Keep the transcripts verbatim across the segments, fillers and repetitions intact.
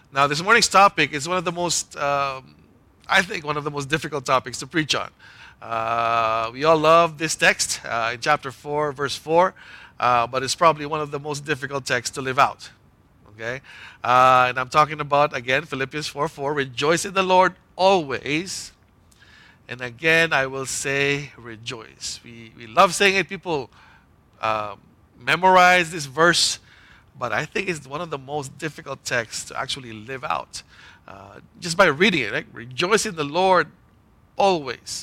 Now, this morning's topic is one of the most, um, I think, one of the most difficult topics to preach on. Uh, we all love this text uh, in chapter four, verse four, uh, but it's probably one of the most difficult texts to live out. Okay? Uh, and I'm talking about, again, Philippians four four. Rejoice in the Lord always. And again, I will say rejoice. We, we love saying it. People um, memorize this verse, but I think it's one of the most difficult texts to actually live out. Uh, just by reading it, right? Rejoice in the Lord always.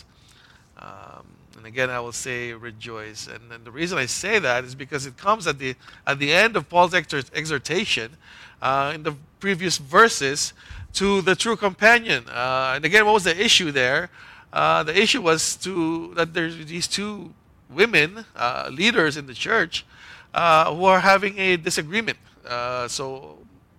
Um, and again, I will say rejoice. And, and the reason I say that is because it comes at the at the end of Paul's exhortation uh, in the previous verses to the true companion. Uh, and again, what was the issue there? Uh, the issue was to that there's these two women, uh, leaders in the church, uh, who are having a disagreement. Uh, so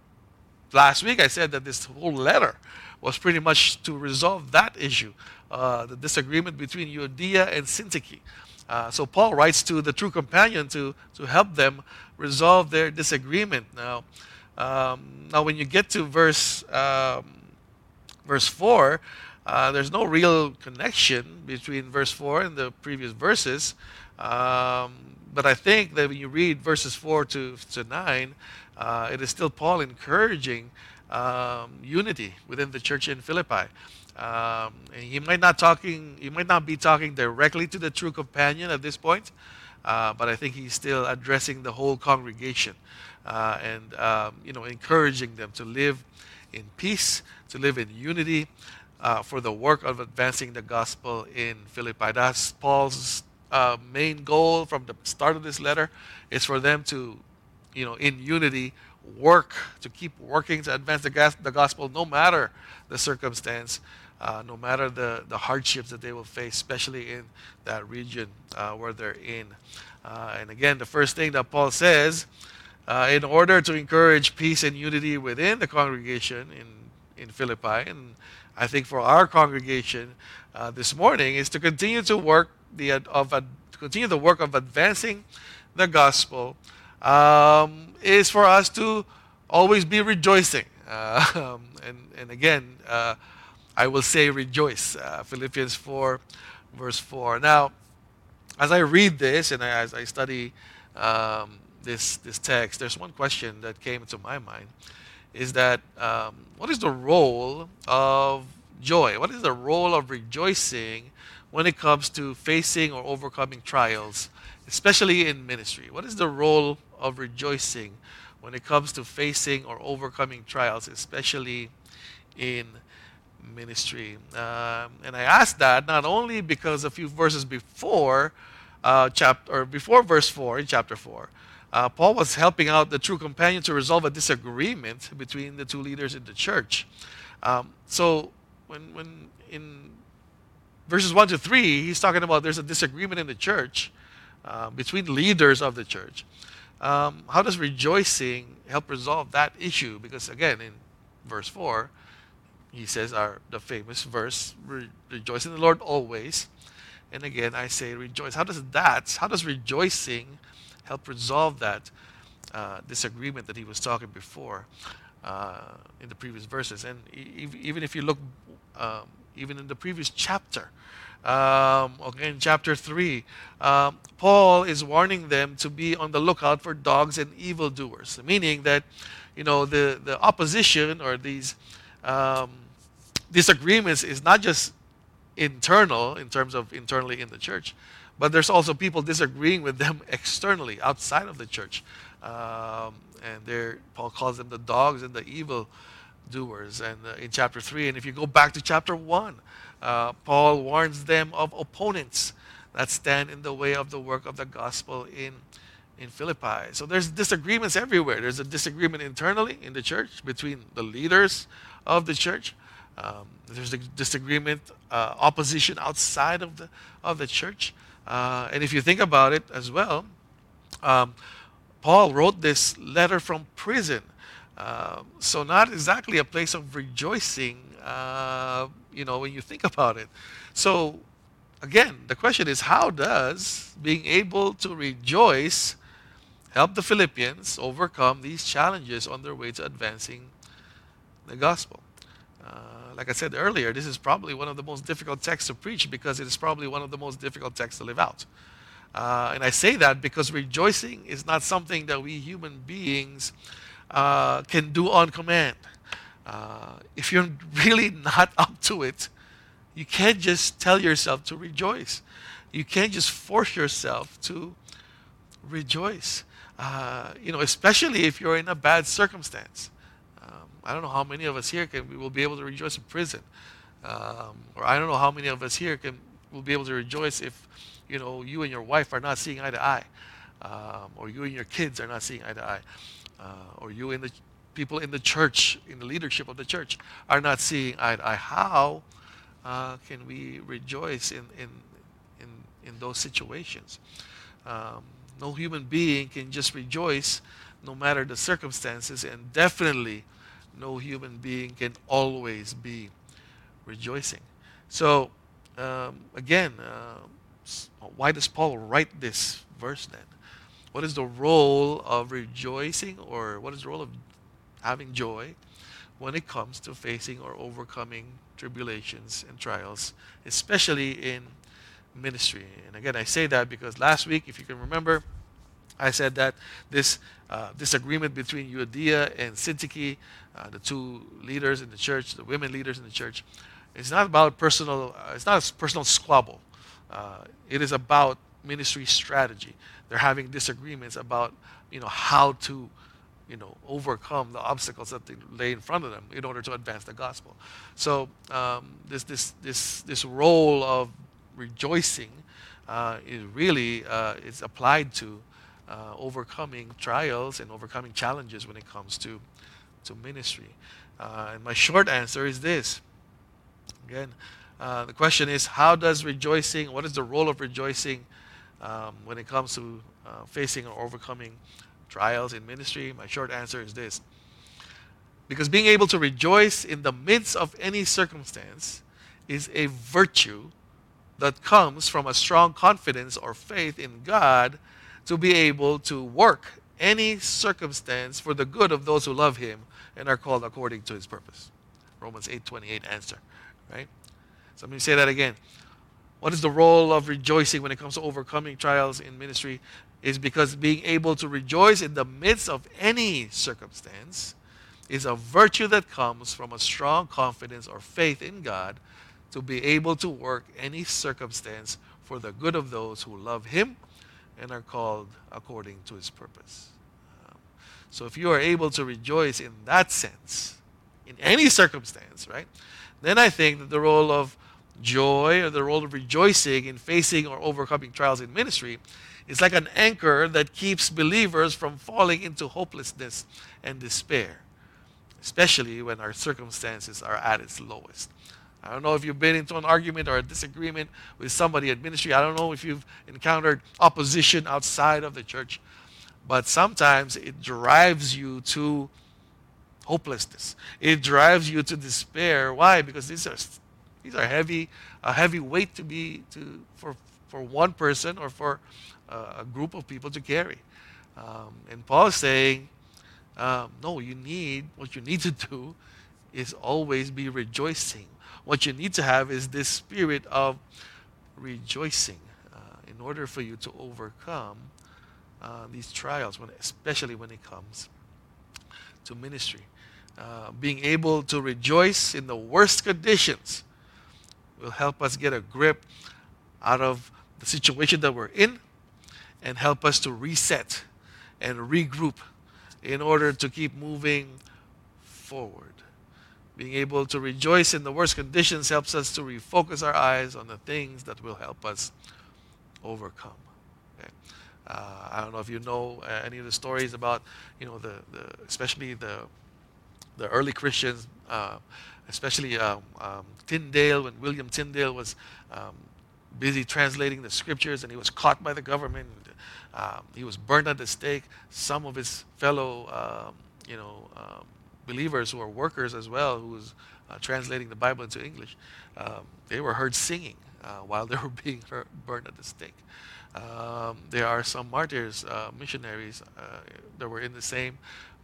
last week I said that this whole letter was pretty much to resolve that issue, uh, the disagreement between Euodia and Syntyche. Uh, so Paul writes to the true companion to, to help them resolve their disagreement. Now, um, now when you get to verse um, verse four, uh, there's no real connection between verse four and the previous verses. Um, but I think that when you read verses four to, to nine, uh, it is still Paul encouraging um, unity within the church in Philippi. Um, and he might not talking, he might not be talking directly to the true companion at this point, uh, but I think he's still addressing the whole congregation uh, and um, you know encouraging them to live in peace, to live in unity, uh, for the work of advancing the gospel in Philippi. That's Paul's uh, main goal from the start of this letter, is for them to, you know, in unity, work to keep working to advance the, gas- the gospel, no matter the circumstance, uh, no matter the, the hardships that they will face, especially in that region uh, where they're in. Uh, and again, the first thing that Paul says, uh, in order to encourage peace and unity within the congregation in, in Philippi, and I think for our congregation uh, this morning, is to continue to work the of uh, to continue the work of advancing the gospel, um, is for us to always be rejoicing. Uh, um, and, and again, uh, I will say rejoice. Uh, Philippians four, verse four. Now, as I read this and as I study um, this, this text, there's one question that came into my mind, is that um, what is the role of joy? What is the role of rejoicing when it comes to facing or overcoming trials, especially in ministry? What is the role of rejoicing when it comes to facing or overcoming trials, especially in ministry? Um, and I ask that not only because a few verses before uh, chapter or before verse four in chapter four, uh, Paul was helping out the true companion to resolve a disagreement between the two leaders in the church. Um, so when when in verses one to three, he's talking about there's a disagreement in the church uh, between leaders of the church. Um, how does rejoicing help resolve that issue? Because again, in verse four, he says our the famous verse, Re- rejoice in the Lord always. And again, I say rejoice. How does that, how does rejoicing help resolve that uh, disagreement that he was talking before uh, in the previous verses? And e- even if you look, um, even in the previous chapter, um, okay, in chapter three, um, Paul is warning them to be on the lookout for dogs and evildoers, meaning that, you know, the, the opposition or these um, disagreements is not just internal in terms of internally in the church, but there's also people disagreeing with them externally outside of the church. Um, and there, Paul calls them the dogs and the evil doers. And uh, in chapter three, and if you go back to chapter one, uh, Paul warns them of opponents that stand in the way of the work of the gospel in in Philippi. So there's disagreements everywhere. There's a disagreement internally in the church between the leaders of the church. Um, there's a disagreement, uh, opposition outside of the of the church. Uh, and if you think about it as well, um, Paul wrote this letter from prison. Uh, so not exactly a place of rejoicing, uh, you know, when you think about it. So again, the question is, how does being able to rejoice help the Philippians overcome these challenges on their way to advancing the gospel. Uh, like I said earlier, this is probably one of the most difficult texts to preach because it is probably one of the most difficult texts to live out. Uh, and I say that because rejoicing is not something that we human beings uh, can do on command. Uh, if you're really not up to it, you can't just tell yourself to rejoice. You can't just force yourself to rejoice. Uh, you know, especially if you're in a bad circumstance. Um, I don't know how many of us here can we will be able to rejoice in prison, um, or I don't know how many of us here can will be able to rejoice if, you know, you and your wife are not seeing eye to eye, um, or you and your kids are not seeing eye to eye, uh, or you and the people in the church, in the leadership of the church, are not seeing eye to eye. How uh, can we rejoice in in in in those situations? Um, no human being can just rejoice no matter the circumstances, and definitely no human being can always be rejoicing. So, um, again, uh, why does Paul write this verse then? What is the role of rejoicing, or what is the role of having joy when it comes to facing or overcoming tribulations and trials, especially in ministry? And again, I say that because last week, if you can remember, I said that this uh, disagreement between Euodia and Syntyche, uh, the two leaders in the church, the women leaders in the church, it's not about personal. Uh, it's not a personal squabble. Uh, it is about ministry strategy. They're having disagreements about, you know, how to, you know, overcome the obstacles that they lay in front of them in order to advance the gospel. So um, this this this this role of rejoicing uh, is really uh, is applied to uh, overcoming trials and overcoming challenges when it comes to to ministry. Uh, and my short answer is this. Again, uh, the question is, how does rejoicing, what is the role of rejoicing um, when it comes to uh, facing or overcoming trials in ministry? My short answer is this. Because being able to rejoice in the midst of any circumstance is a virtue that comes from a strong confidence or faith in God to be able to work any circumstance for the good of those who love Him and are called according to His purpose. Romans eight twenty-eight answer. Right? So let me say that again. What is the role of rejoicing when it comes to overcoming trials in ministry? Is because being able to rejoice in the midst of any circumstance is a virtue that comes from a strong confidence or faith in God to be able to work any circumstance for the good of those who love Him and are called according to His purpose. Um, so if you are able to rejoice in that sense, in any circumstance, right, then I think that the role of joy or the role of rejoicing in facing or overcoming trials in ministry is like an anchor that keeps believers from falling into hopelessness and despair, especially when our circumstances are at its lowest. I don't know if you've been into an argument or a disagreement with somebody in ministry. I don't know if you've encountered opposition outside of the church, but sometimes it drives you to hopelessness. It drives you to despair. Why? Because these are these are heavy, a heavy weight to be to for for one person or for uh, a group of people to carry. Um, and Paul is saying, um, no, you need what you need to do is always be rejoicing. What you need to have is this spirit of rejoicing uh, in order for you to overcome uh, these trials, when, especially when it comes to ministry. Uh, being able to rejoice in the worst conditions will help us get a grip out of the situation that we're in and help us to reset and regroup in order to keep moving forward. Being able to rejoice in the worst conditions helps us to refocus our eyes on the things that will help us overcome. Okay? Uh, I don't know if you know uh, any of the stories about, you know, the, the especially the the early Christians, uh, especially um, um, Tyndale, when William Tyndale was um, busy translating the scriptures and he was caught by the government. Um, he was burned at the stake. Some of his fellow, um, you know, um, believers who are workers as well, who was uh, translating the Bible into English, um, they were heard singing uh, while they were being hurt, burned at the stake. Um, there are some martyrs, uh, missionaries uh, that were in the same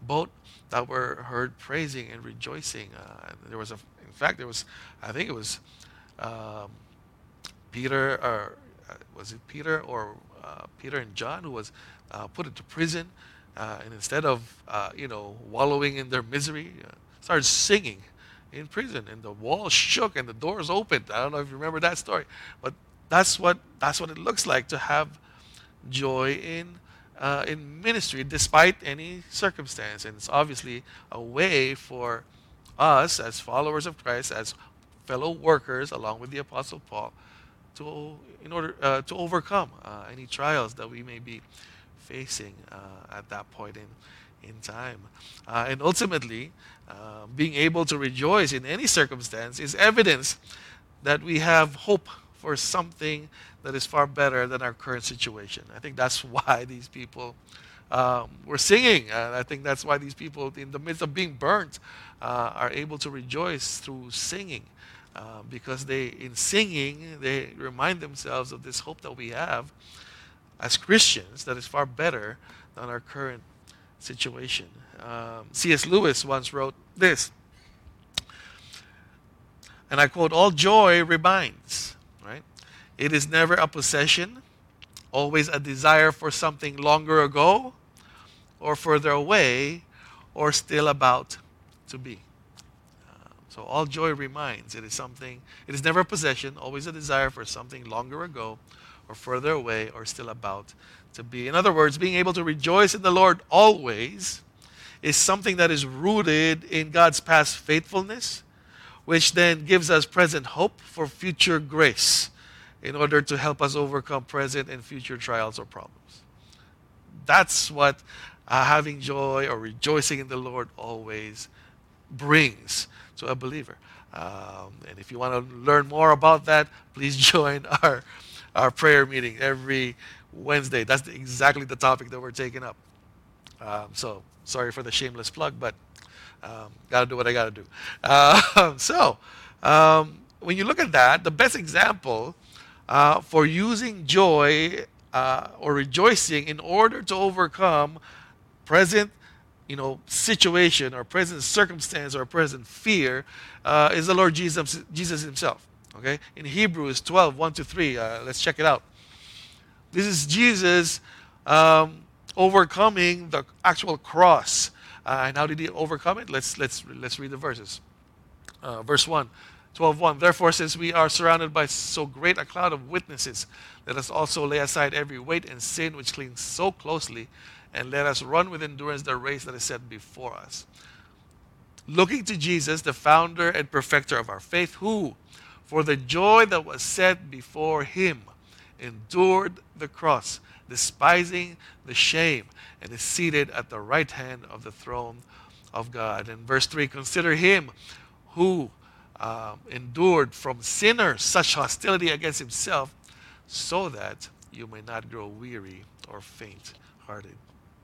both that were heard praising and rejoicing. Uh, there was a, in fact, there was, I think it was um, Peter, or uh, was it Peter or uh, Peter and John who was uh, put into prison, uh, and instead of uh, you know wallowing in their misery, uh, started singing in prison, and the walls shook and the doors opened. I don't know if you remember that story, but that's what that's what it looks like to have joy in uh, in ministry despite any circumstance. And it's obviously a way for us as followers of Christ, as fellow workers along with the Apostle Paul, to in order uh, to overcome uh, any trials that we may be facing uh, at that point in in time. Uh, and ultimately, uh, being able to rejoice in any circumstance is evidence that we have hope for something that is far better than our current situation. I think that's why these people um, were singing. Uh, I think that's why these people, in the midst of being burnt, uh, are able to rejoice through singing. Uh, because they, in singing, they remind themselves of this hope that we have as Christians that is far better than our current situation. Um, C S. Lewis once wrote this, and I quote, "All joy reminds, right? It is never a possession, always a desire for something longer ago, or further away, or still about to be." So all joy reminds. It is something, it is never a possession, always a desire for something longer ago, or further away, or still about to be. In other words, being able to rejoice in the Lord always is something that is rooted in God's past faithfulness, which then gives us present hope for future grace in order to help us overcome present and future trials or problems. That's what uh, having joy or rejoicing in the Lord always brings to a believer. Um, and if you want to learn more about that, please join our our prayer meeting every Wednesday. That's the, exactly the topic that we're taking up. Um, so sorry for the shameless plug, but um, got to do what I got to do. Uh, so um, when you look at that, the best example uh, for using joy uh, or rejoicing in order to overcome present you know, situation or present circumstance or present fear uh, is the Lord Jesus, Jesus himself. Okay? In Hebrews twelve, one to three, uh, let's check it out. This is Jesus um, overcoming the actual cross. Uh, and how did he overcome it? Let's, let's, let's read the verses. Uh, verse one, twelve one. "Therefore, since we are surrounded by so great a cloud of witnesses, let us also lay aside every weight and sin which clings so closely, and let us run with endurance the race that is set before us. Looking to Jesus, the founder and perfecter of our faith, who, for the joy that was set before him, endured the cross, despising the shame, and is seated at the right hand of the throne of God." And verse three, "Consider him who um, endured from sinners such hostility against himself, so that you may not grow weary or faint-hearted."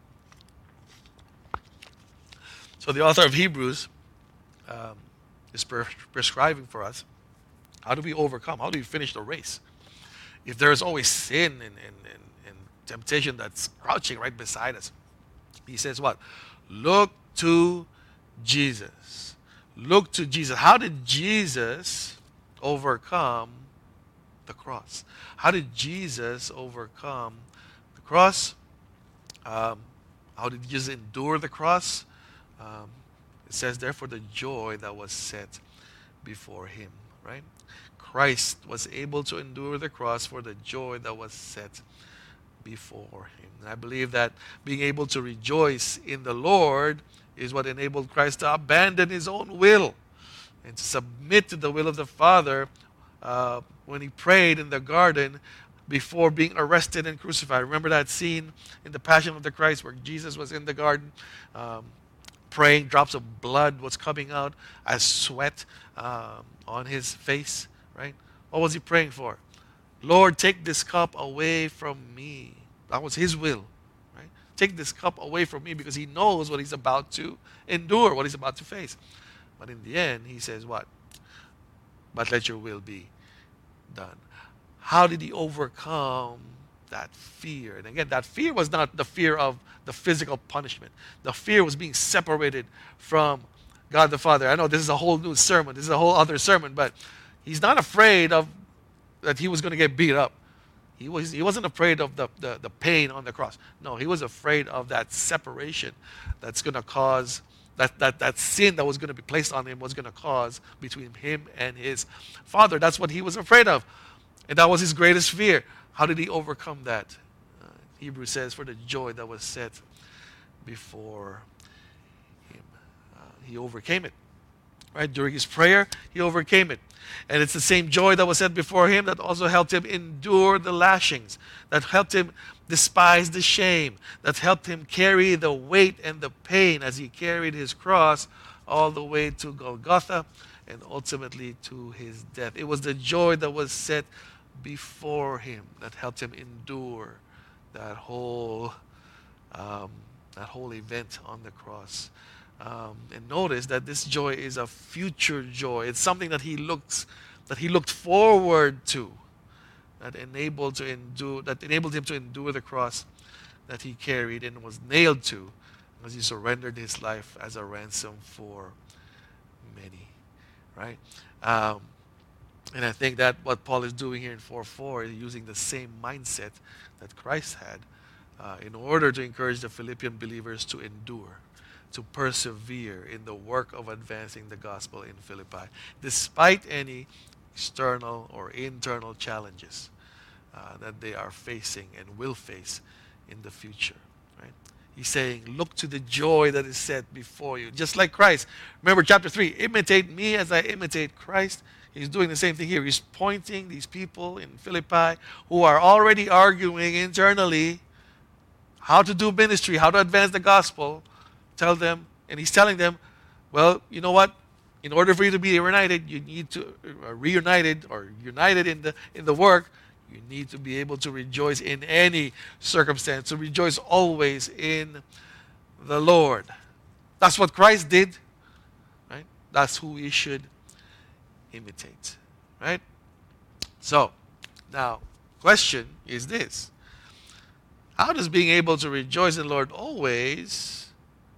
So the author of Hebrews um, is pre- prescribing for us, how do we overcome? How do we finish the race? If there is always sin and, and, and, and temptation that's crouching right beside us. He says what? Look to Jesus. Look to Jesus. How did Jesus overcome the cross? How did Jesus overcome the cross? Um, how did Jesus endure the cross? Um, it says, therefore, the joy that was set before him, right? Christ was able to endure the cross for the joy that was set before him. And I believe that being able to rejoice in the Lord is what enabled Christ to abandon his own will and to submit to the will of the Father uh, when he prayed in the garden before being arrested and crucified. Remember that scene in the Passion of the Christ where Jesus was in the garden um, praying, drops of blood was coming out as sweat um, on his face, right? What was he praying for? Lord, take this cup away from me. That was his will, right? Take this cup away from me, because he knows what he's about to endure, what he's about to face. But in the end, he says what? But let your will be done. How did he overcome that fear. And again, that fear was not the fear of the physical punishment. The fear was being separated from God the Father. I know this is a whole new sermon. This is a whole other sermon, but he's not afraid of that he was going to get beat up. He, was, he wasn't afraid of the, the, the pain on the cross. No, he was afraid of that separation that's going to cause, that, that, that sin that was going to be placed on him was going to cause between him and his Father. That's what he was afraid of. And that was his greatest fear. How did he overcome that? Uh, Hebrews says, for the joy that was set before him. Uh, he overcame it. Right? During his prayer, he overcame it. And it's the same joy that was set before him that also helped him endure the lashings, that helped him despise the shame, that helped him carry the weight and the pain as he carried his cross all the way to Golgotha and ultimately to his death. It was the joy that was set before him that helped him endure that whole um, that whole event on the cross. Um, and notice that this joy is a future joy. It's something that he looks that he looked forward to, that enabled to endure that enabled him to endure the cross that he carried and was nailed to as he surrendered his life as a ransom for many. Right? Um, and I think that what Paul is doing here in four four is using the same mindset that Christ had uh, in order to encourage the Philippian believers to endure, to persevere in the work of advancing the gospel in Philippi, despite any external or internal challenges uh, that they are facing and will face in the future. Right? He's saying, look to the joy that is set before you, just like Christ. Remember chapter three, imitate me as I imitate Christ. He's doing the same thing here. He's pointing these people in Philippi who are already arguing internally how to do ministry, how to advance the gospel. Tell them, and he's telling them, well, you know what? In order for you to be reunited, you need to uh, reunited or united in the in the work. You need to be able to rejoice in any circumstance, to rejoice always in the Lord. That's what Christ did, right? That's who we should imitate, right? So, now, question is this: how does being able to rejoice in the Lord always,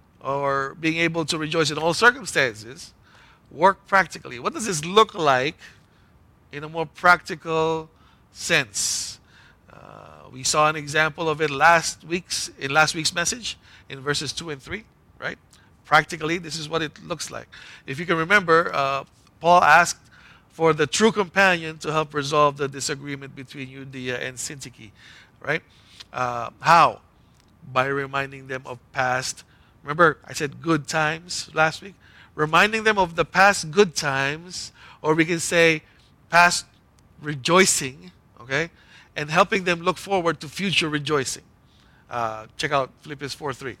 or being able to rejoice in all circumstances, work practically? What does this look like in a more practical sense? Uh, we saw an example of it last week's in last week's message in verses two and three, right? Practically, this is what it looks like. If you can remember, uh, Paul asked for the true companion to help resolve the disagreement between Judea and Syntyche, right? Uh, how? By reminding them of past. Remember, I said good times last week? Reminding them of the past good times, or we can say past rejoicing, okay? And helping them look forward to future rejoicing. Uh, check out Philippians four three.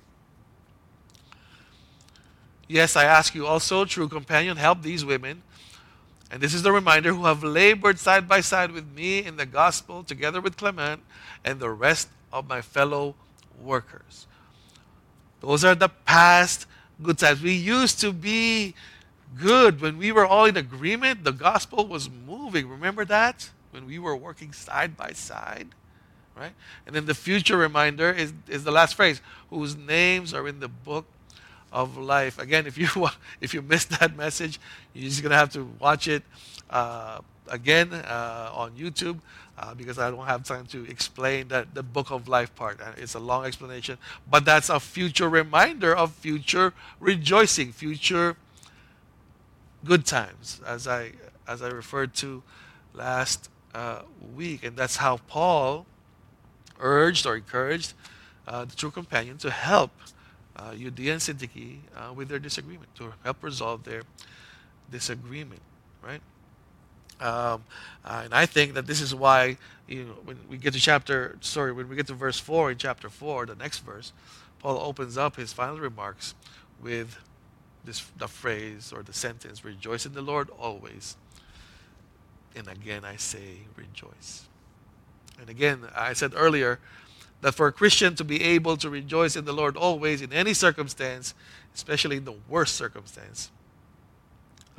Yes, I ask you also, true companion, help these women. And this is the reminder, who have labored side by side with me in the gospel, together with Clement and the rest of my fellow workers. Those are the past good times. We used to be good when we were all in agreement. The gospel was moving. Remember that? When we were working side by side. Right? And then the future reminder is, is the last phrase, whose names are in the book of life. Again, if you if you missed that message, you're just going to have to watch it uh, again uh, on YouTube. Uh, because I don't have time to explain that the book of life part. Uh, It's a long explanation, but that's a future reminder of future rejoicing, future good times, as I as I referred to last uh, week, and that's how Paul urged or encouraged uh, the true companion to help uh, Judea and Syntyche uh, with their disagreement, to help resolve their disagreement, right? Um, uh, and I think that this is why, you know, when we get to chapter, sorry, when we get to verse four in chapter four, the next verse, Paul opens up his final remarks with this the phrase or the sentence, "Rejoice in the Lord always." And again, I say, rejoice. And again, I said earlier that for a Christian to be able to rejoice in the Lord always in any circumstance, especially in the worst circumstance,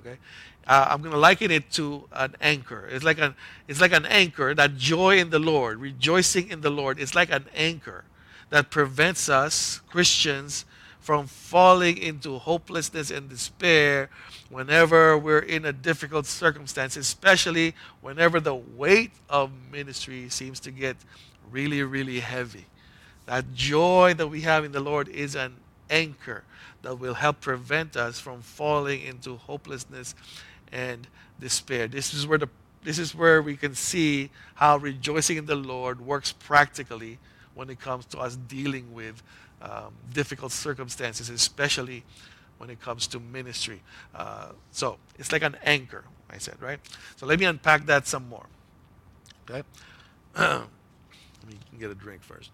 Okay, uh, I'm going to liken it to an anchor. It's like an it's like an anchor. That joy in the Lord, rejoicing in the Lord, it's like an anchor that prevents us Christians from falling into hopelessness and despair whenever we're in a difficult circumstance, especially whenever the weight of ministry seems to get really, really heavy. That joy that we have in the Lord is an anchor that will help prevent us from falling into hopelessness and despair. This is where the this is where we can see how rejoicing in the Lord works practically when it comes to us dealing with um, difficult circumstances, especially when it comes to ministry. Uh, so it's like an anchor, I said, right? So let me unpack that some more. Okay, let me get a drink first.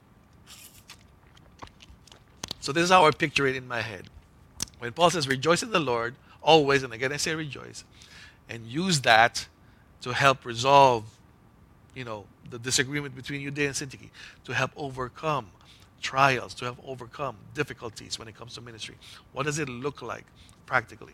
So this is how I picture it in my head. When Paul says, rejoice in the Lord, always, and again I say rejoice, and use that to help resolve, you know, the disagreement between Judea and Syntyche, to help overcome trials, to help overcome difficulties when it comes to ministry. What does it look like practically?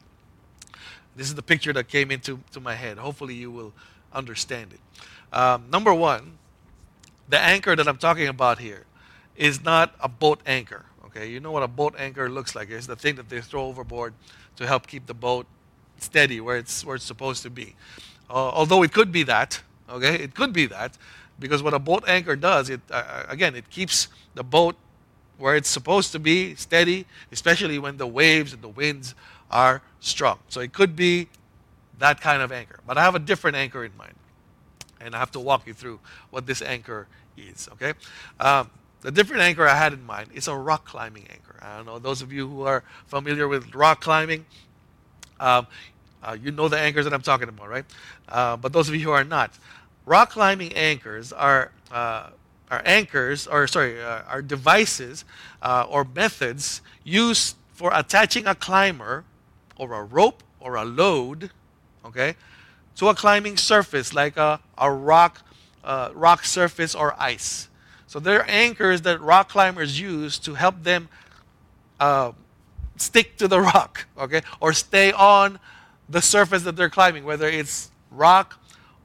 This is the picture that came into to my head. Hopefully you will understand it. Um, number one, the anchor that I'm talking about here is not a boat anchor. Okay, you know what a boat anchor looks like. It's the thing that they throw overboard to help keep the boat steady where it's where it's supposed to be. Uh, although it could be that, okay, it could be that, because what a boat anchor does, it uh, again, it keeps the boat where it's supposed to be, steady, especially when the waves and the winds are strong. So it could be that kind of anchor. But I have a different anchor in mind, and I have to walk you through what this anchor is. Okay. Um, The different anchor I had in mind is a rock climbing anchor. I don't know, those of you who are familiar with rock climbing, um, uh, you know the anchors that I'm talking about, right? Uh, but those of you who are not, rock climbing anchors are uh, are anchors, or sorry, uh, are devices uh, or methods used for attaching a climber or a rope or a load, okay, to a climbing surface like a, a rock uh, rock surface or ice. So they're anchors that rock climbers use to help them uh, stick to the rock, okay, or stay on the surface that they're climbing, whether it's rock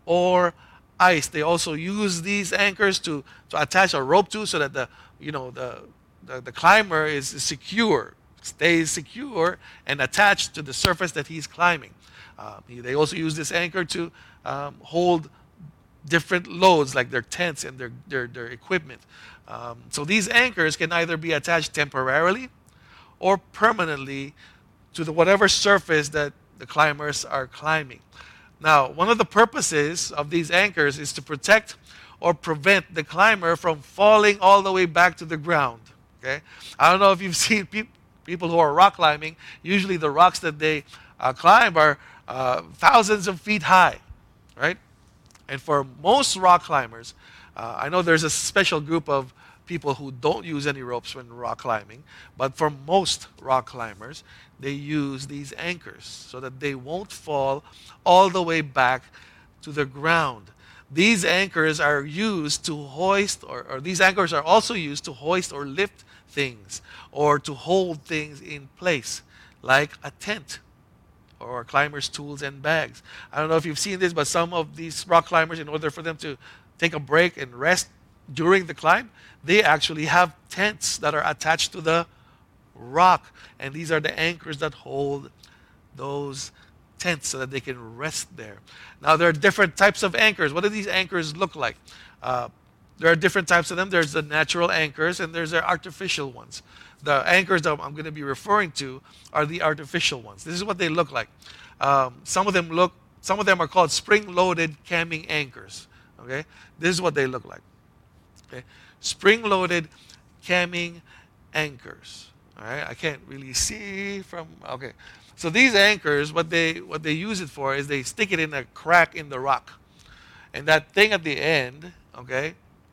or ice. They also use these anchors to, to attach a rope to, so that the you know the the, the climber is secure, stays secure and attached to the surface that he's climbing. Uh, they also use this anchor to um, hold different loads, like their tents and their, their, their equipment. Um, so these anchors can either be attached temporarily or permanently to the whatever surface that the climbers are climbing. Now, one of the purposes of these anchors is to protect or prevent the climber from falling all the way back to the ground. Okay, I don't know if you've seen pe- people who are rock climbing. Usually the rocks that they uh, climb are uh, thousands of feet high, right? And for most rock climbers, uh, I know there's a special group of people who don't use any ropes when rock climbing, but for most rock climbers, they use these anchors so that they won't fall all the way back to the ground. These anchors are used to hoist, or, or these anchors are also used to hoist or lift things, or to hold things in place, like a tent, or climbers' tools and bags. I don't know if you've seen this, but some of these rock climbers, in order for them to take a break and rest during the climb, they actually have tents that are attached to the rock. And these are the anchors that hold those tents so that they can rest there. Now, there are different types of anchors. What do these anchors look like? Uh, there are different types of them. There's the natural anchors, and there's the artificial ones. The anchors that I'm going to be referring to are the artificial ones. This is what they look like. Um, some of them look, some of them are called spring-loaded camming anchors. Okay, this is what they look like. Okay, spring-loaded camming anchors. All right, I can't really see from. Okay, so these anchors, what they what they use it for is they stick it in a crack in the rock, and that thing at the end, okay,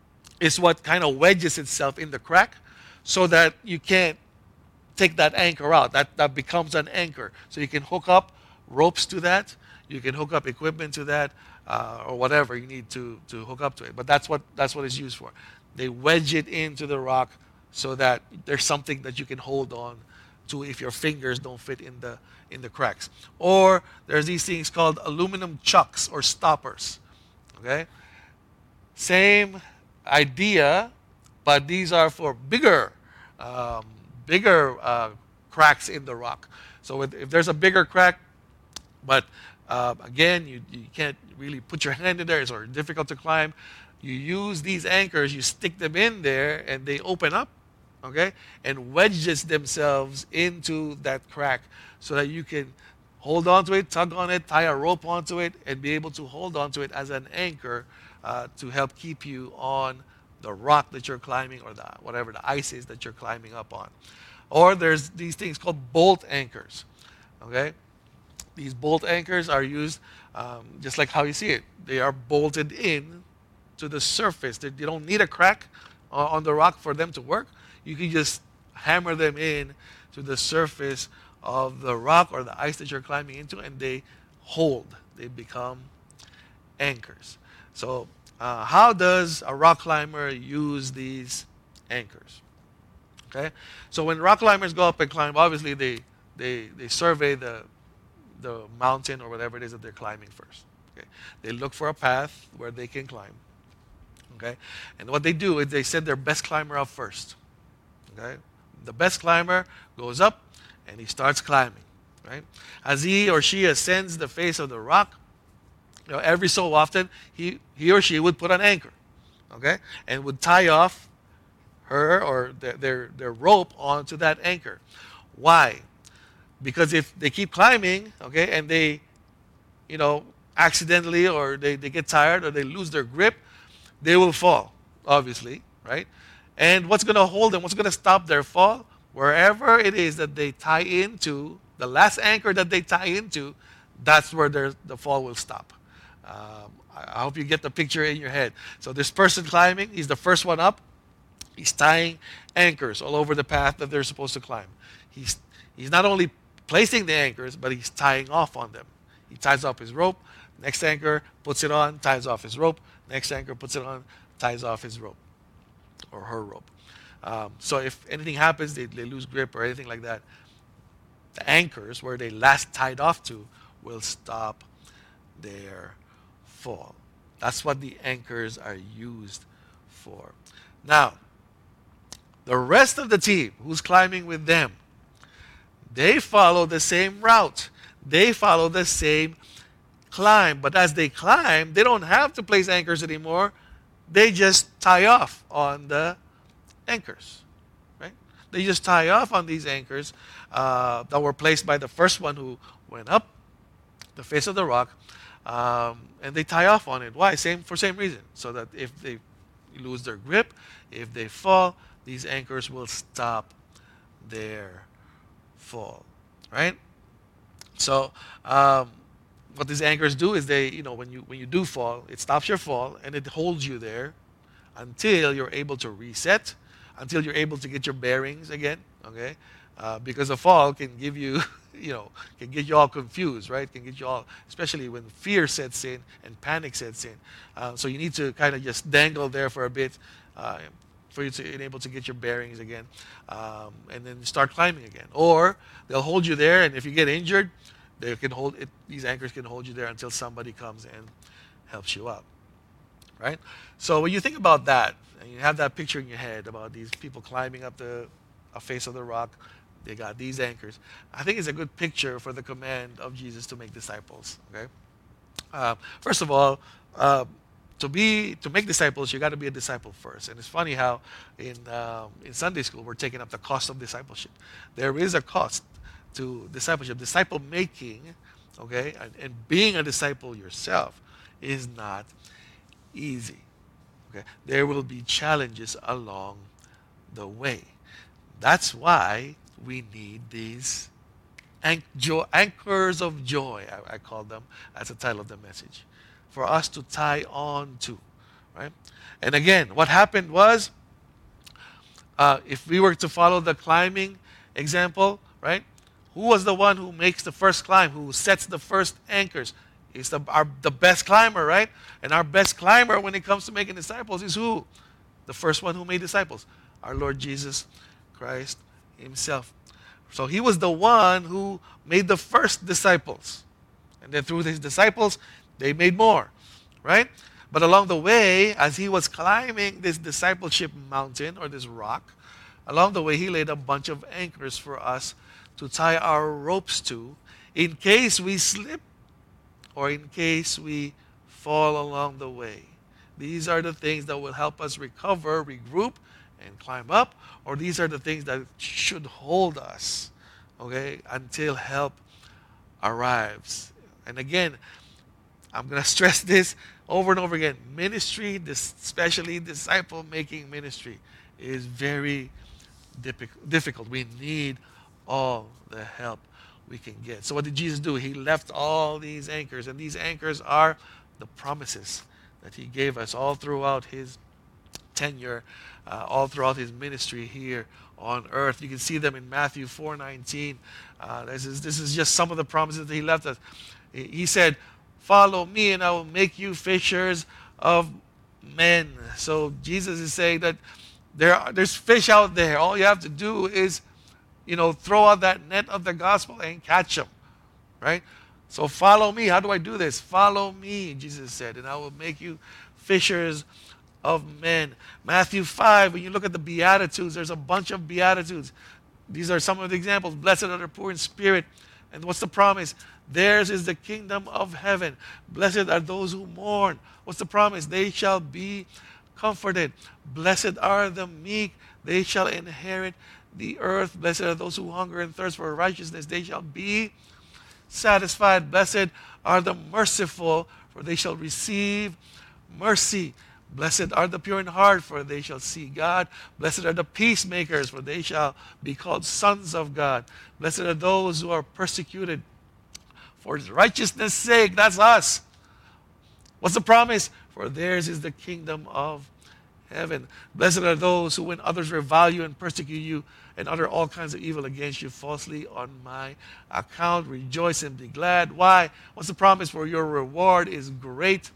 is what kind of wedges itself in the crack, so that you can't take that anchor out. That that becomes an anchor. So you can hook up ropes to that. You can hook up equipment to that, uh, or whatever you need to to hook up to it. But that's what that's what it's used for. They wedge it into the rock so that there's something that you can hold on to if your fingers don't fit in the in the cracks. Or there's these things called aluminum chucks or stoppers. Okay? Same idea, but these are for bigger, um, bigger uh, cracks in the rock. So if, if there's a bigger crack, but uh, again, you, you can't really put your hand in there, it's sort of difficult to climb, you use these anchors, you stick them in there, and they open up, okay, and wedges themselves into that crack so that you can hold onto it, tug on it, tie a rope onto it, and be able to hold onto it as an anchor uh, to help keep you on the rock that you're climbing, or the whatever the ice is that you're climbing up on. Or there's these things called bolt anchors. Okay, these bolt anchors are used um, just like how you see it. They are bolted in to the surface. They, you don't need a crack uh, on the rock for them to work. You can just hammer them in to the surface of the rock or the ice that you're climbing into, and they hold. They become anchors. So uh, how does a rock climber use these anchors? Okay, so when rock climbers go up and climb, obviously they they they survey the the mountain or whatever it is that they're climbing first. Okay, they look for a path where they can climb. Okay, and what they do is they send their best climber up first. Okay, the best climber goes up and he starts climbing. Right, as he or she ascends the face of the rock, you know, every so often he he or she would put an anchor. Okay, and would tie off her or their, their, their rope onto that anchor. Why? Because if they keep climbing, okay, and they, you know, accidentally or they, they get tired or they lose their grip, they will fall, obviously, right? And what's going to hold them, what's going to stop their fall? Wherever it is that they tie into, the last anchor that they tie into, that's where their, the fall will stop. Um, I, I hope you get the picture in your head. So this person climbing, he's the first one up. He's tying anchors all over the path that they're supposed to climb. He's, he's not only placing the anchors, but he's tying off on them. He ties off his rope. Next anchor, puts it on, ties off his rope. Next anchor, puts it on, ties off his rope or her rope. Um, so if anything happens, they, they lose grip or anything like that, the anchors where they last tied off to will stop their fall. That's what the anchors are used for. Now, the rest of the team who's climbing with them, they follow the same route. They follow the same climb. But as they climb, they don't have to place anchors anymore. They just tie off on the anchors. Right? They just tie off on these anchors uh, that were placed by the first one who went up the face of the rock. Um, and they tie off on it. Why? Same for same reason. So that if they lose their grip, if they fall, these anchors will stop their fall, right? So um, what these anchors do is they, you know, when you when you do fall, it stops your fall and it holds you there until you're able to reset, until you're able to get your bearings again, okay? Uh, because a fall can give you, you know, can get you all confused, right? Can get you all, especially when fear sets in and panic sets in. Uh, so you need to kind of just dangle there for a bit. Uh, for you to be able to get your bearings again, um, and then start climbing again. Or they'll hold you there, and if you get injured, they can hold it. These anchors can hold you there until somebody comes and helps you out, right? So when you think about that, and you have that picture in your head about these people climbing up the a face of the rock, they got these anchors. I think it's a good picture for the command of Jesus to make disciples. Okay, uh, first of all. Uh, To be to make disciples, you got to be a disciple first. And it's funny how in um, in Sunday school we're taking up the cost of discipleship. There is a cost to discipleship. Disciple making, okay, and, and being a disciple yourself is not easy. Okay, there will be challenges along the way. That's why we need these anch- jo- anchors of joy. I, I call them. That's the title of the message. For us to tie on to, right? And again, what happened was, uh, if we were to follow the climbing example, right? Who was the one who makes the first climb, who sets the first anchors? He's the, our, the best climber, right? And our best climber when it comes to making disciples is who? The first one who made disciples, our Lord Jesus Christ himself. So he was the one who made the first disciples. And then through his disciples, they made more, right? But along the way, as he was climbing this discipleship mountain or this rock, along the way he laid a bunch of anchors for us to tie our ropes to in case we slip or in case we fall along the way. These are the things that will help us recover, regroup, and climb up, or these are the things that should hold us, okay, until help arrives. And again, I'm going to stress this over and over again. Ministry, this, especially disciple-making ministry, is very difficult. We need all the help we can get. So what did Jesus do? He left all these anchors, and these anchors are the promises that he gave us all throughout his tenure, uh, all throughout his ministry here on earth. You can see them in Matthew four nineteen. Uh, this is this is just some of the promises that he left us. He said, "Follow me, and I will make you fishers of men." So Jesus is saying that there are, there's fish out there. All you have to do is, you know, throw out that net of the gospel and catch them, right? So follow me. How do I do this? Follow me, Jesus said, and I will make you fishers of men. Matthew five, when you look at the Beatitudes, there's a bunch of Beatitudes. These are some of the examples. Blessed are the poor in spirit. And what's the promise? Theirs is the kingdom of heaven. Blessed are those who mourn. What's the promise? They shall be comforted. Blessed are the meek. They shall inherit the earth. Blessed are those who hunger and thirst for righteousness. They shall be satisfied. Blessed are the merciful, for they shall receive mercy. Blessed are the pure in heart, for they shall see God. Blessed are the peacemakers, for they shall be called sons of God. Blessed are those who are persecuted for righteousness' sake. That's us. What's the promise? For theirs is the kingdom of heaven. Blessed are those who, when others revile you and persecute you and utter all kinds of evil against you falsely on my account, rejoice and be glad. Why? What's the promise? For your reward is great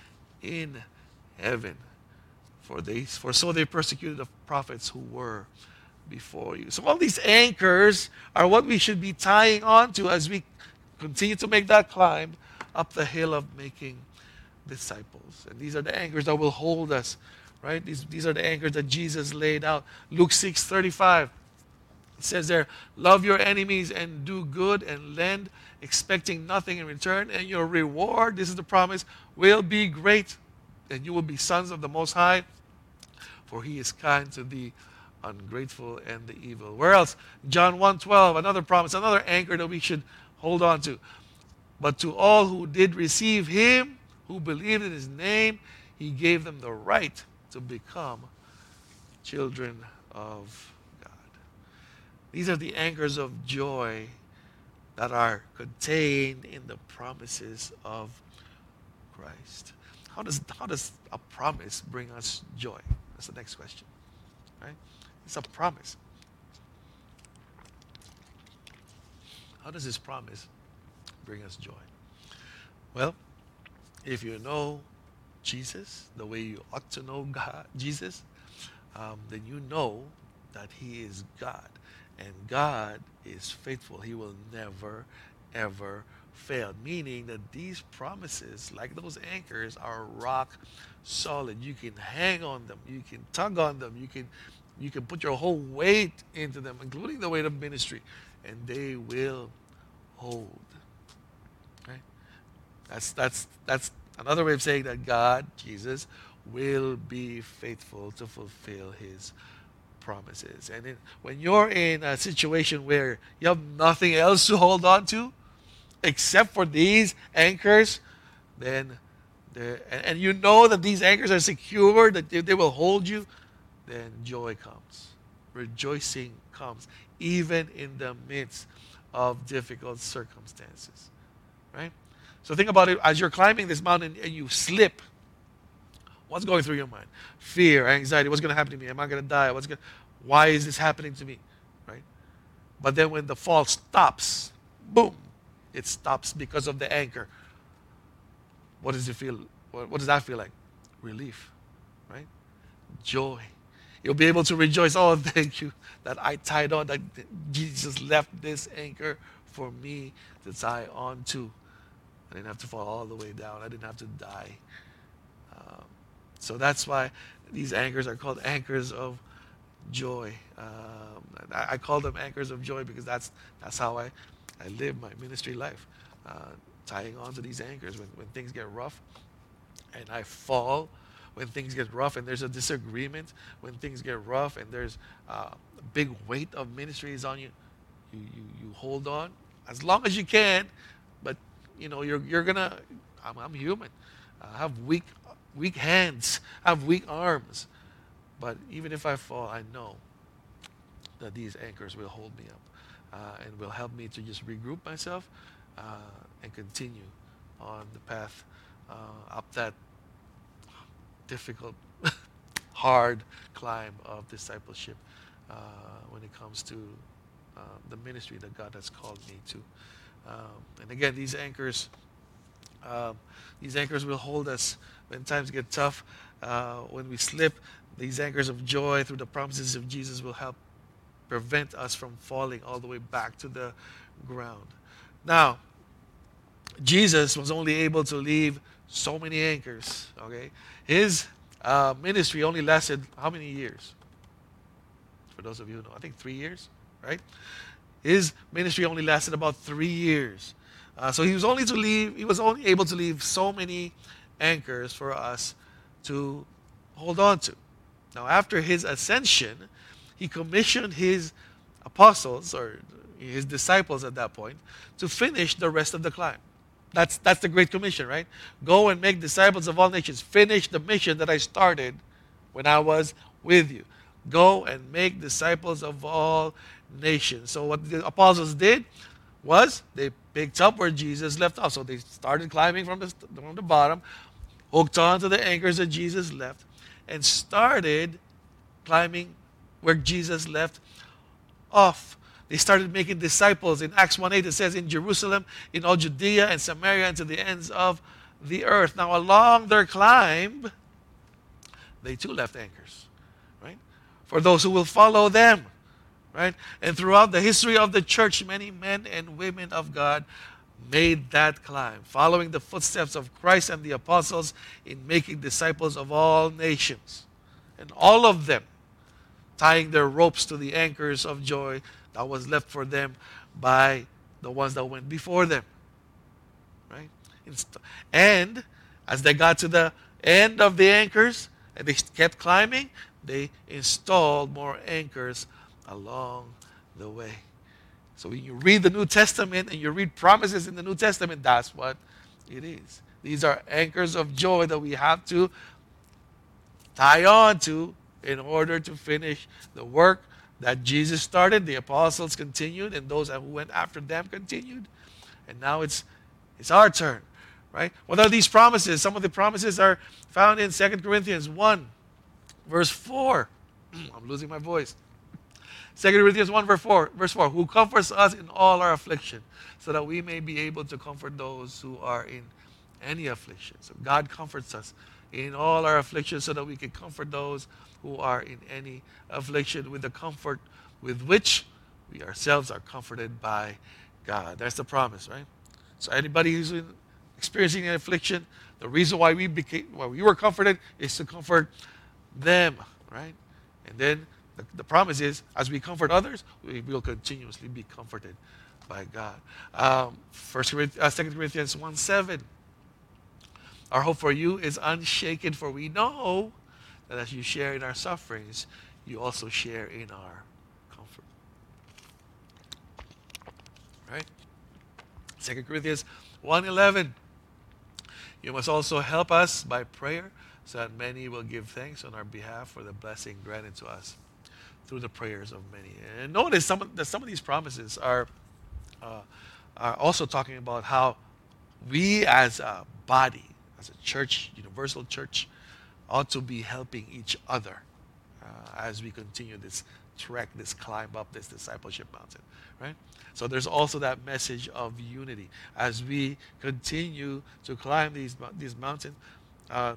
in heaven. For they, for so they persecuted the prophets who were before you. So all these anchors are what we should be tying on to as we continue to make that climb up the hill of making disciples. And these are the anchors that will hold us, right? These, these are the anchors that Jesus laid out. Luke six thirty-five. It says there, love your enemies and do good and lend, expecting nothing in return, and your reward, this is the promise, will be great, and you will be sons of the Most High, for he is kind to the ungrateful and the evil. Where else? John one twelve, another promise, another anchor that we should hold on to. But to all who did receive him, who believed in his name, he gave them the right to become children of God. These are the anchors of joy that are contained in the promises of Christ. How does, how does a promise bring us joy? That's the next question. Right? It's a promise. How does this promise bring us joy? Well, if you know Jesus the way you ought to know God, Jesus, um, then you know that he is God. And God is faithful. He will never, ever fail. Meaning that these promises, like those anchors, are rock solid. You can hang on them. You can tug on them. You can, you can put your whole weight into them, including the weight of ministry, and they will hold. Right? That's that's that's another way of saying that God, Jesus, will be faithful to fulfill his promises. And in, when you're in a situation where you have nothing else to hold on to except for these anchors, then and, and you know that these anchors are secure, that they, they will hold you, then joy comes. Rejoicing comes, even in the midst of difficult circumstances. Right? So think about it, as you're climbing this mountain and you slip, what's going through your mind? Fear, anxiety, what's going to happen to me? Am I going to die? What's going Why is this happening to me? Right? But then when the fall stops, boom, it stops because of the anchor. What does it feel? What does that feel like? Relief, right? Joy. You'll be able to rejoice. Oh, thank you that I tied on, that Jesus left this anchor for me to tie on to. I didn't have to fall all the way down. I didn't have to die. Um, so that's why these anchors are called anchors of joy. Um, I, I call them anchors of joy because that's that's how I, I live my ministry life, uh, tying on to these anchors when, when things get rough and I fall, when things get rough and there's a disagreement, when things get rough and there's uh, a big weight of ministry is on you, you, you, you hold on as long as you can, but you know you're you're gonna. I'm, I'm human. I have weak weak hands. I have weak arms. But even if I fall, I know that these anchors will hold me up uh, and will help me to just regroup myself uh, and continue on the path uh, up that difficult, hard climb of discipleship uh, when it comes to uh, the ministry that God has called me to. Um, and again, these anchors, um, these anchors will hold us when times get tough, uh, when we slip. These anchors of joy through the promises of Jesus will help prevent us from falling all the way back to the ground. Now, Jesus was only able to leave so many anchors. Okay, his uh, ministry only lasted how many years? For those of you who know, I think three years, right? His ministry only lasted about three years. Uh, so he was only to leave. He was only able to leave so many anchors for us to hold on to. Now, after his ascension, he commissioned his apostles, or his disciples at that point, to finish the rest of the climb. That's, that's the Great Commission, right? Go and make disciples of all nations. Finish the mission that I started when I was with you. Go and make disciples of all nations. So what the apostles did was they picked up where Jesus left off. So they started climbing from the, from the bottom, hooked on to the anchors that Jesus left, and started climbing where Jesus left off. They started making disciples. In Acts one eight, it says, in Jerusalem, in all Judea and Samaria, and to the ends of the earth. Now, along their climb, they too left anchors, right? For those who will follow them, right? And throughout the history of the church, many men and women of God made that climb, following the footsteps of Christ and the apostles in making disciples of all nations. And all of them tying their ropes to the anchors of joy that was left for them by the ones that went before them. Right? And as they got to the end of the anchors and they kept climbing, they installed more anchors along the way. So when you read the New Testament and you read promises in the New Testament, that's what it is. These are anchors of joy that we have to tie on to in order to finish the work that Jesus started. The apostles continued, and those who went after them continued. And now it's it's our turn, right? What are these promises? Some of the promises are found in Second Corinthians one, verse four. I'm losing my voice. Second Corinthians one, verse four, verse four, who comforts us in all our affliction, so that we may be able to comfort those who are in any affliction. So God comforts us in all our affliction, so that we can comfort those who are in any affliction with the comfort with which we ourselves are comforted by God. That's the promise, right? So anybody who's in, experiencing an affliction, the reason why we became, why we were comforted is to comfort them, right? And then the, the promise is, as we comfort others, we will continuously be comforted by God. Um, First Corinthians, uh, Second Corinthians one seven. Our hope for you is unshaken, for we know that as you share in our sufferings, you also share in our comfort. Right? Second Corinthians one eleven. You must also help us by prayer, so that many will give thanks on our behalf for the blessing granted to us through the prayers of many. And notice some of, that some of these promises are, uh, are also talking about how we as a body, as a church, universal church, ought to be helping each other uh, as we continue this trek, this climb up this discipleship mountain, right? So there's also that message of unity as we continue to climb these these mountains. Uh,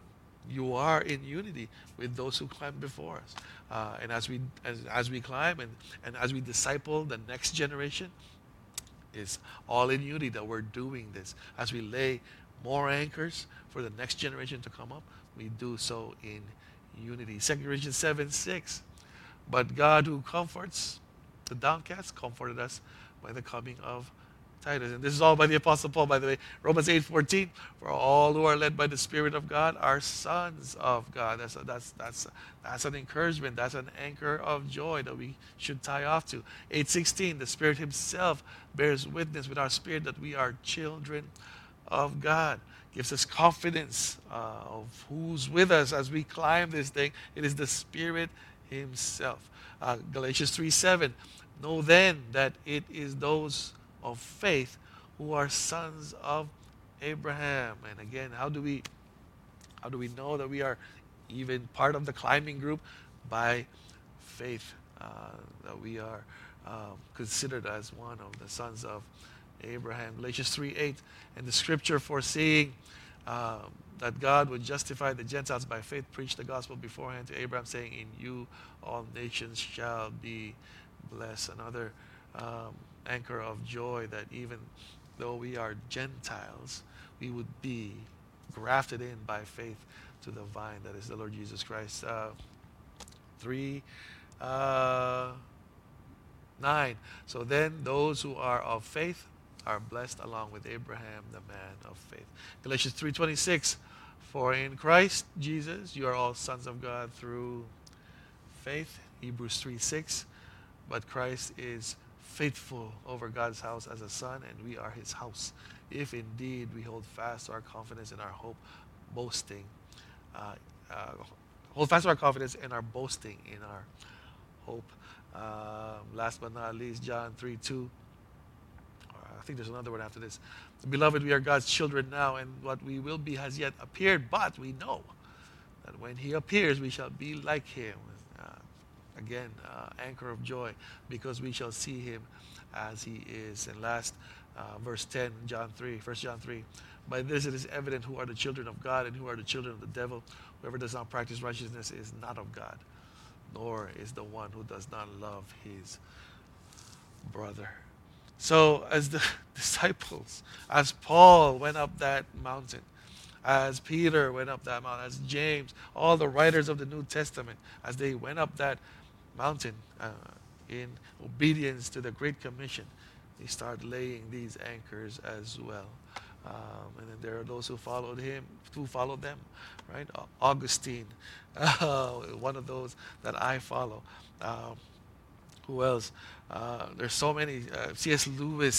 you are in unity with those who climbed before us. Uh, and as we as, as we climb and, and as we disciple the next generation, it's all in unity that we're doing this. As we lay more anchors for the next generation to come up, we do so in unity. Second Corinthians seven six. But God who comforts the downcast comforted us by the coming of Titus. And this is all by the Apostle Paul, by the way. Romans eight fourteen. For all who are led by the Spirit of God are sons of God. That's a, that's that's that's an encouragement. That's an anchor of joy that we should tie off to. eight sixteen. The Spirit Himself bears witness with our spirit that we are children of God. Gives us confidence uh, of who's with us as we climb this thing. It is the Spirit Himself. Uh, Galatians three seven. Know then that it is those of faith who are sons of Abraham. And again, how do we how do we know that we are even part of the climbing group? By faith, uh, that we are um, considered as one of the sons of Abraham. Galatians three eight. And the scripture foreseeing um, that God would justify the Gentiles by faith preached the gospel beforehand to Abraham, saying, in you all nations shall be blessed. Another um, anchor of joy, that even though we are Gentiles, we would be grafted in by faith to the vine that is the Lord Jesus Christ. Uh, three, uh, nine. So then those who are of faith are blessed along with Abraham, the man of faith. Galatians three twenty-six. For in Christ Jesus you are all sons of God through faith. Hebrews three six. But Christ is faithful over God's house as a son, and we are His house, if indeed we hold fast to our confidence and our hope, boasting. Uh, uh, hold fast to our confidence and our boasting in our hope. Uh, last but not least, John three two. I think there's another one after this. Beloved, we are God's children now, and what we will be has yet appeared, but we know that when He appears, we shall be like Him. Uh, again, uh, anchor of joy, because we shall see Him as He is. And last, uh, verse ten, John three, First John three. By this it is evident who are the children of God and who are the children of the devil. Whoever does not practice righteousness is not of God, nor is the one who does not love his brother. So as the disciples, as Paul went up that mountain, as Peter went up that mountain, as James, all the writers of the New Testament, as they went up that mountain uh, in obedience to the Great Commission, they started laying these anchors as well. Um, and then there are those who followed him, who followed them, right? Augustine, uh, one of those that I follow. Um, who else? Uh, there's so many. Uh, C S Lewis.